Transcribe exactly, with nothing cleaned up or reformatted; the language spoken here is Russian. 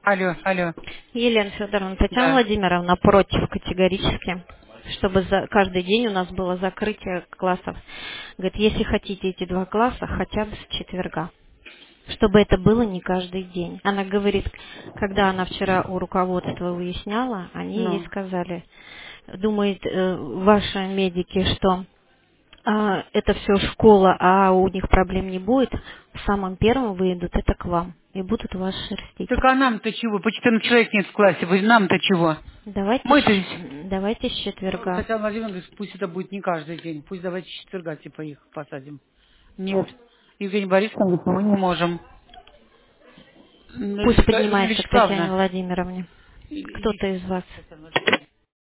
Алло, алло. Елена Федоровна, Татьяна Да. Владимировна против категорически, чтобы за, каждый день у нас было закрытие классов. Говорит, если хотите эти два класса, хотя бы с четверга. Чтобы это было не каждый день. Она говорит, когда она вчера у руководства выясняла, они ей Ну. сказали, думает, э, ваши медики, что а, это все школа, а у них проблем не будет, в самом первом выйдут это к вам и будут вас шерстить. Так а нам-то чего? По четырнадцать человек нет в классе. Вы- Нам-то чего? Давайте, Мы-то здесь... щ- давайте с четверга. Татьяна Владимировна говорит, пусть это будет не каждый день. Пусть давайте с четверга типа их посадим. Нет. Евгений Борисовна говорит, мы не можем. М, Пусть Ка- поднимается к Татьяне Вячеславовна. Владимировне. И- и- Кто-то из вас. Татьяна Владимировна.